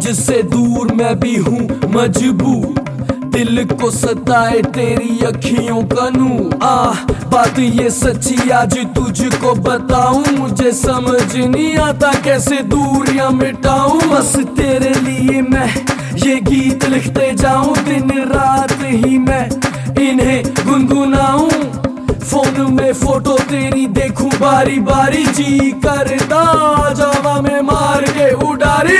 तुझसे दूर मैं भी हूँ मजबूर, दिल को सताए तेरी अखियों का नूर। बात ये सच्ची आज तुझको बताऊं, मुझे समझ नहीं आता कैसे दूरियां मिटाऊं। बस तेरे लिए मैं ये गीत लिखते जाऊं, दिन रात ही मैं इन्हें गुनगुनाऊं। फोन में फोटो तेरी देखूं बारी बारी, जी करता जावा में मार के उडारी।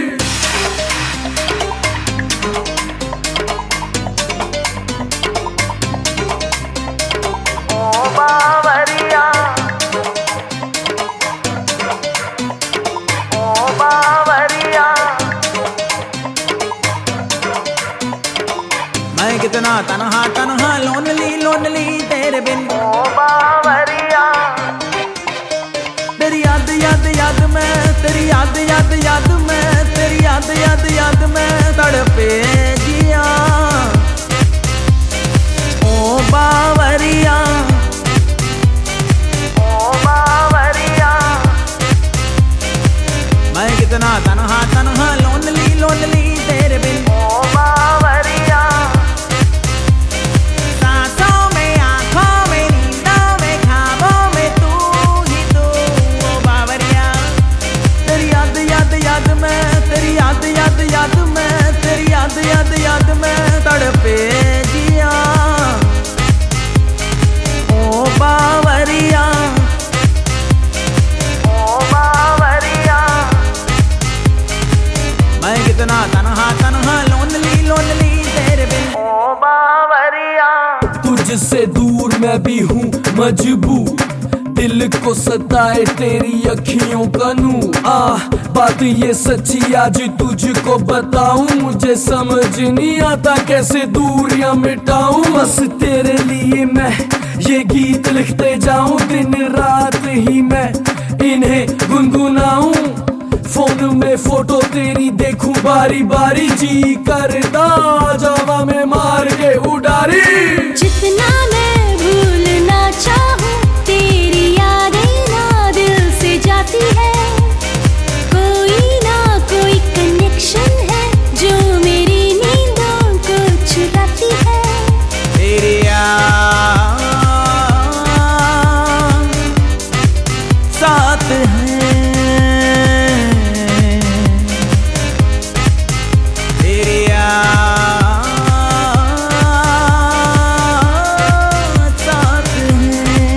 मैं कितना तन्हा तन्हा लोनली लोनली तेरे बिन। ओ बावरिया तेरी याद याद याद में, तेरी याद याद याद में, तेरी याद याद याद में तड़पे जिया। ओ बावरिया ओ बावरिया मैं कितना तन्हा तन्हा लोनली लोनली तेरे बिन। ओ बावरिया याद याद में तड़पे जिया। ओ बावरिया ओ बावरिया मैं कितना तन्हा तन्हा लोनली लोनली तेरे बिन। ओ बावरिया तुझसे दूर मैं भी हूँ मजबूर, दिल को सताए तेरी अखियों का नूर। बात ये सच्ची आज तुझको बताऊं, मुझे समझ नहीं आता कैसे दूरियां मिटाऊं। बस तेरे लिए मैं ये गीत लिखते जाऊं, दिन रात ही मैं इन्हें गुनगुनाऊं। फोन में फोटो तेरी देखूं बारी बारी, जी करता जावा में मार के उडारी। जितना मैं भूलना चाहूं तेरी यादें ना दिल से जाती है। कोई ना कोई कनेक्शन है जो मेरी नींदों को चुराती है। तेरी याद साथ है, तेरी याद साथ है।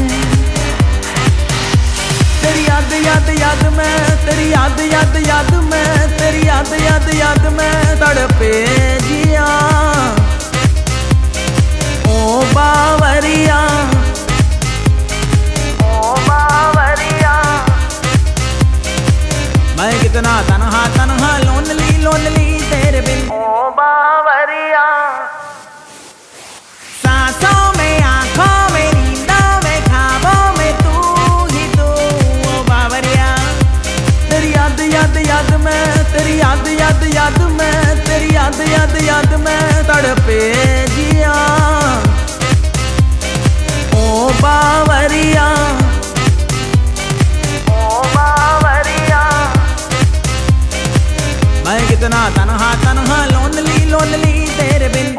तेरी याद याद याद में, तेरी याद याद याद में, तेरी याद याद याद में तड़पे जिया। ओ बावरिया ओ बावरिया मैं कितना तन्हा तन्हा लोनली लोनली तेरे बिन। ओ बावरिया सांसों में आंखों में नींदों में ख्वाबों में तू ही तू। ओ बावरिया तेरी याद याद याद में, तेरी याद याद याद में, तेरी याद याद याद में तड़पे जिया। ओ बावरिया ओ बावरिया मैं कितना तन्हा तन्हा लोनली लोनली तेरे बिन।